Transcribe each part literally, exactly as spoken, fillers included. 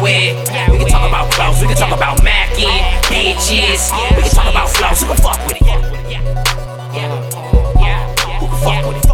power. We can talk about clothes, we can talk about macking, bitches. We can talk about flows, who can fuck with it? Who can fuck with it?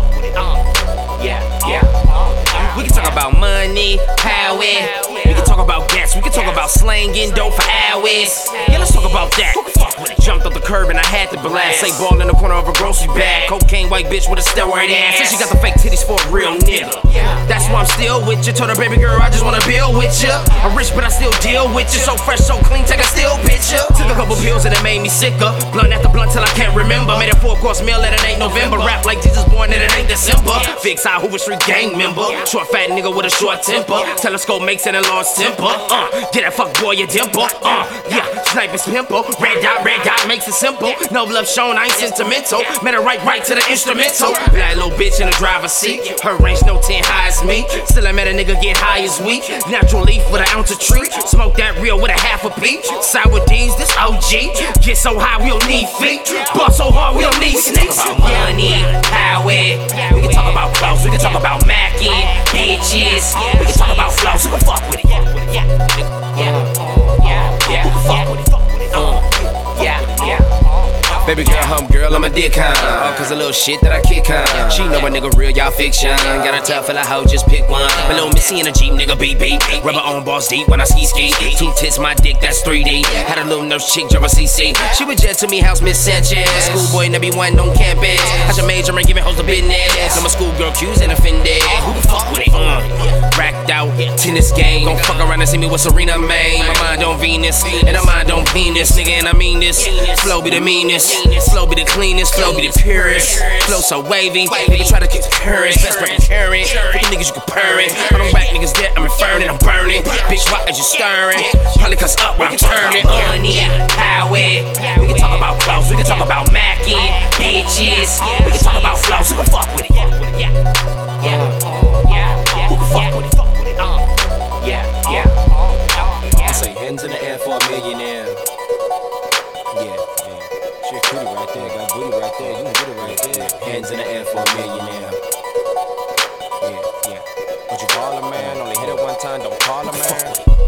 Yeah, yeah. We can talk about money, power. We can talk about gas, we can talk about slanging dope for hours. Yeah, let's talk about that. Who can fuck with it? Jumped up the curb and I had to blast. Say ball in the corner of a grocery bag. Cocaine white bitch with a steroid ass. Said she got the fake titties for a real nigga. That's why I'm still with you. Told her, baby girl, I just wanna build with you. I'm rich, but I still deal with you. So fresh, so clean, take a still picture. Took a couple pills and it made me sicker. Blunt after blunt till I can't remember. Made a four course meal and it ain't November. Rap like Jesus born and it ain't December. Fix out Hoover Street gang member. Short fat nigga with a short temper. Telescope makes it a large temper. Uh, get that fuck boy a dimple. Uh, yeah, sniper's pimple. Red dot, red dot makes it simple. No love shown, I ain't sentimental. Met her right, right to the instrumental. Black little bitch in the driver's seat. Her range no ten high as me. Still I met a nigga get high as we. Natural leaf with an ounce of tree. Smoke that real with a half a peach. Sour D's, this O G. Get so high we don't need feet. Bust so hard we don't need sneaks. We can talk about money, power. We can talk about clothes. We can talk about macking, bitches. We can talk about flows. Who can fuck with it? Yeah, yeah, yeah. Who can fuck with it? Uh, yeah, yeah. Baby girl, hum girl, I'm a dick, huh? Cause a little shit that I kick, huh? She know a nigga real, y'all fiction. Got a tough fella hoe, just pick one. My little missy in a Jeep, nigga, beep beep. Rubber on balls deep when I ski ski. Two tits, my dick, that's three D. Had a little nurse chick, drive a C C. She was jet to me, house Miss Sanchez. Schoolboy, never one on campus. I should major and giving hoes a business. I'm a schoolgirl, accused and offended. Who the fuck with it? Uh, racked out, tennis game. Gon' fuck around and see me with Serena, man. My mind on Venus, and my mind on Venus, nigga, and I mean this. Flow be the meanest. Flow be the cleanest, flow be the purest. Flow so wavy, nigga try to keep the current. Best friend current, for the niggas you comparing. I don't back niggas dead, I'm inferring, I'm burning. Bitch, why is you stirring? Probably cause up when I'm turning. Money, power. We can talk about clothes, we can talk about macking, bitches. We can talk about flows, who can fuck with it? Yeah, yeah, yeah. Who can fuck with it? Yeah, yeah. I say hands in the air for a millionaire. Yeah, yeah. Shit, booty right there, got booty right there, you can get it right there. Hands in the air for a millionaire. Yeah, yeah. Would you call a man? Only hit it one time, don't call a man.